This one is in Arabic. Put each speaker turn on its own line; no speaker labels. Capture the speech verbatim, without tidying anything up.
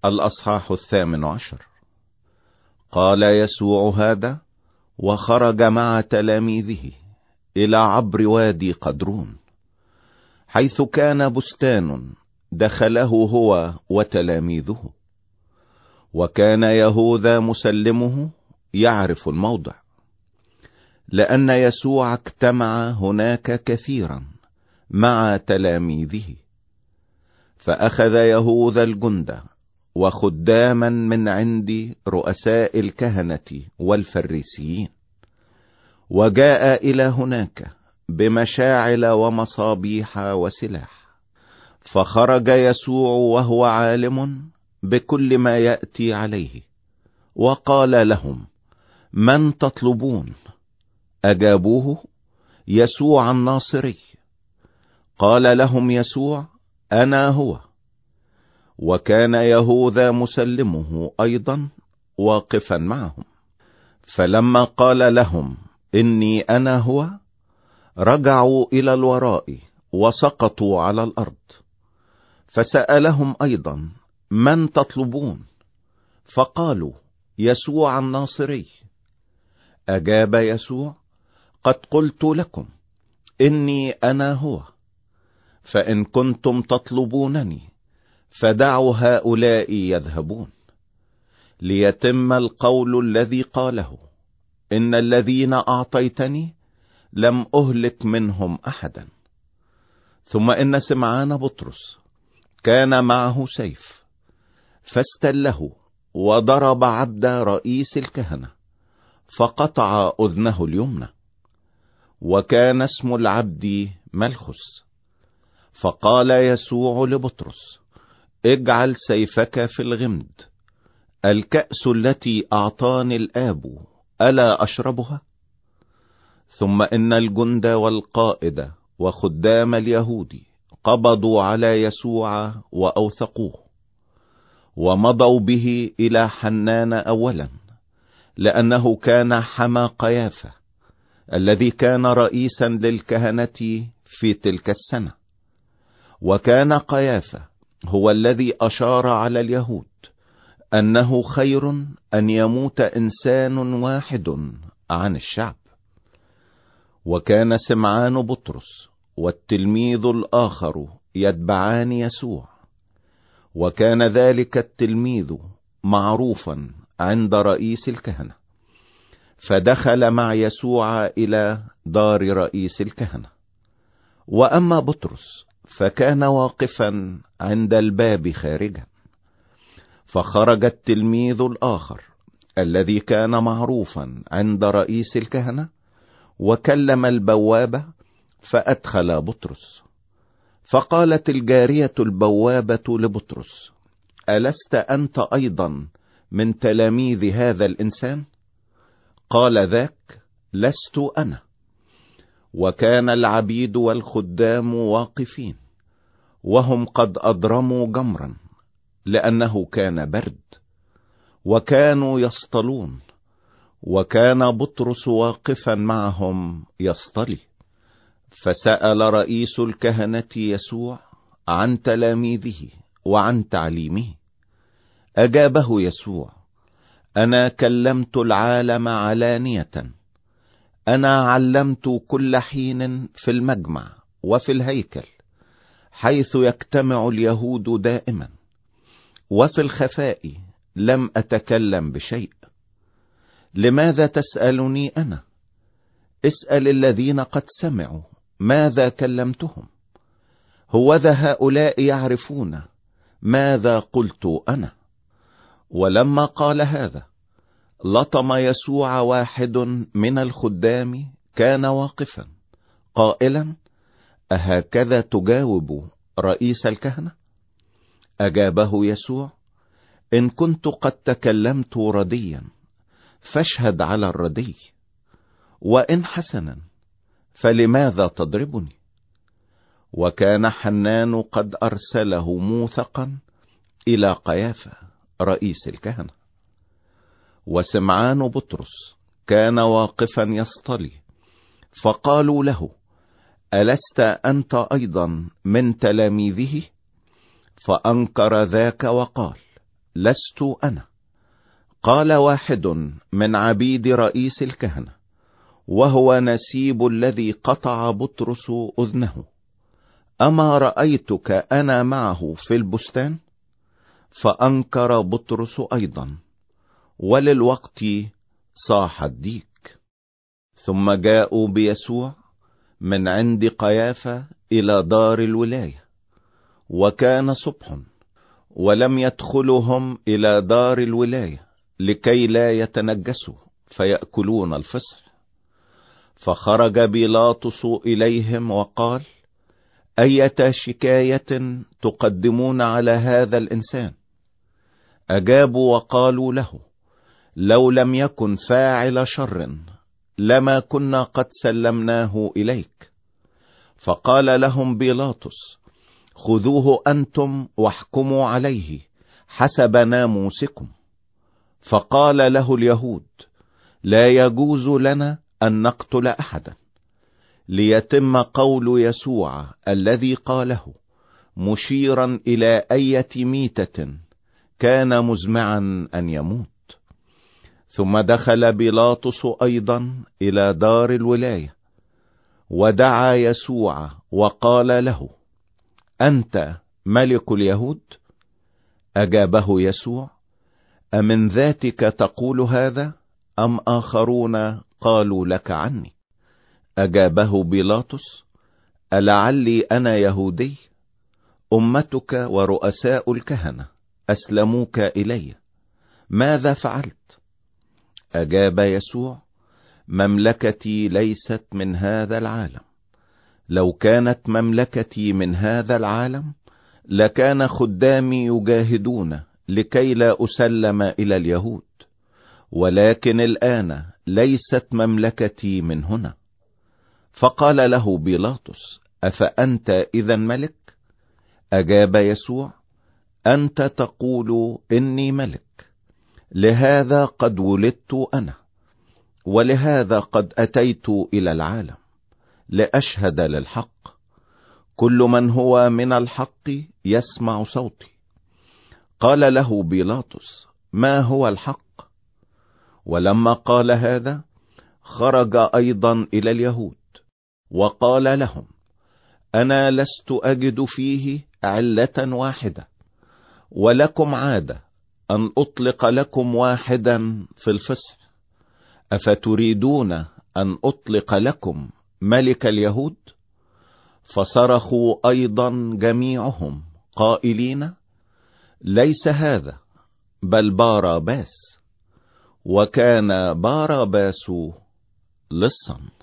الأصحاح الثامن عشر. قال يسوع هذا وخرج مع تلاميذه إلى عبر وادي قدرون، حيث كان بستان دخله هو وتلاميذه. وكان يهوذا مسلمه يعرف الموضع، لأن يسوع اجتمع هناك كثيرا مع تلاميذه. فأخذ يهوذا الجند وخداما من عند رؤساء الكهنة والفريسيين، وجاء إلى هناك بمشاعل ومصابيح وسلاح. فخرج يسوع وهو عالم بكل ما يأتي عليه، وقال لهم: من تطلبون؟ أجابوه: يسوع الناصري. قال لهم يسوع: أنا هو. وكان يهوذا مسلمه أيضا واقفا معهم. فلما قال لهم: إني أنا هو، رجعوا إلى الوراء وسقطوا على الأرض. فسألهم أيضا: من تطلبون؟ فقالوا: يسوع الناصري. أجاب يسوع: قد قلت لكم إني أنا هو. فإن كنتم تطلبونني فدعوا هؤلاء يذهبون، ليتم القول الذي قاله: إن الذين أعطيتني لم أهلك منهم أحدا. ثم إن سمعان بطرس كان معه سيف، فاستله وضرب عبد رئيس الكهنة فقطع أذنه اليمنى. وكان اسم العبد ملخس. فقال يسوع لبطرس: اجعل سيفك في الغمد. الكأس التي أعطاني الآب ألا أشربها؟ ثم إن الجند والقائد وخدام اليهود قبضوا على يسوع وأوثقوه، ومضوا به إلى حنان أولا، لأنه كان حمى قيافة الذي كان رئيسا للكهنة في تلك السنة. وكان قيافة هو الذي أشار على اليهود أنه خير أن يموت إنسان واحد عن الشعب. وكان سمعان بطرس والتلميذ الآخر يتبعان يسوع. وكان ذلك التلميذ معروفا عند رئيس الكهنة، فدخل مع يسوع إلى دار رئيس الكهنة. وأما بطرس فكان واقفا عند الباب خارجا. فخرج التلميذ الآخر الذي كان معروفا عند رئيس الكهنة، وكلم البوابة فأدخل بطرس. فقالت الجارية البوابة لبطرس: ألست أنت أيضا من تلاميذ هذا الإنسان؟ قال ذاك: لست أنا. وكان العبيد والخدام واقفين، وهم قد أضرموا جمرا، لأنه كان برد، وكانوا يصطلون. وكان بطرس واقفا معهم يصطلي. فسأل رئيس الكهنة يسوع عن تلاميذه وعن تعليمه. أجابه يسوع: أنا كلمت العالم علانية. أنا علمت كل حين في المجمع وفي الهيكل، حيث يجتمع اليهود دائما. وفي الخفاء لم أتكلم بشيء. لماذا تسألني أنا؟ اسأل الذين قد سمعوا ماذا كلمتهم. هوذا هؤلاء يعرفون ماذا قلت أنا. ولما قال هذا لطم يسوع واحد من الخدام كان واقفا، قائلا: أهكذا تجاوب رئيس الكهنة؟ أجابه يسوع: إن كنت قد تكلمت رديا فاشهد على الردي، وإن حسنا فلماذا تضربني؟ وكان حنان قد أرسله موثقا إلى قيافة رئيس الكهنة. وسمعان بطرس كان واقفا يصطلي. فقالوا له: ألست أنت أيضا من تلاميذه؟ فأنكر ذاك وقال: لست أنا. قال واحد من عبيد رئيس الكهنة، وهو نسيب الذي قطع بطرس أذنه: أما رأيتك أنا معه في البستان؟ فأنكر بطرس أيضا، وللوقت صاح الديك. ثم جاءوا بيسوع من عند قيافة إلى دار الولاية، وكان صبح، ولم يدخلهم إلى دار الولاية لكي لا يتنجسوا فيأكلون الفصح. فخرج بيلاطس إليهم وقال: أية شكاية تقدمون على هذا الإنسان؟ أجابوا وقالوا له: لو لم يكن فاعل شر لما كنا قد سلمناه إليك. فقال لهم بيلاطس: خذوه أنتم واحكموا عليه حسب ناموسكم. فقال له اليهود: لا يجوز لنا أن نقتل أحدا، ليتم قول يسوع الذي قاله، مشيرا إلى أية ميتة كان مزمعا أن يموت. ثم دخل بيلاطس أيضا إلى دار الولاية، ودعا يسوع وقال له: أنت ملك اليهود؟ أجابه يسوع: أمن ذاتك تقول هذا، أم آخرون قالوا لك عني؟ أجابه بيلاطس: ألعلي أنا يهودي؟ أمتك ورؤساء الكهنة أسلموك إلي، ماذا فعلت؟ أجاب يسوع: مملكتي ليست من هذا العالم. لو كانت مملكتي من هذا العالم لكان خدامي يجاهدون لكي لا أسلم إلى اليهود، ولكن الآن ليست مملكتي من هنا. فقال له بيلاطس: أفأنت إذا ملك؟ أجاب يسوع: أنت تقول إني ملك. لهذا قد ولدت أنا، ولهذا قد أتيت إلى العالم لأشهد للحق. كل من هو من الحق يسمع صوتي. قال له بيلاطس: ما هو الحق؟ ولما قال هذا خرج أيضا إلى اليهود وقال لهم: أنا لست أجد فيه علة واحدة، ولكم عادة أن أطلق لكم واحدا في الفصح. أفتريدون أن أطلق لكم ملك اليهود؟ فصرخوا أيضا جميعهم قائلين: ليس هذا، بل باراباس. وكان باراباس لصا.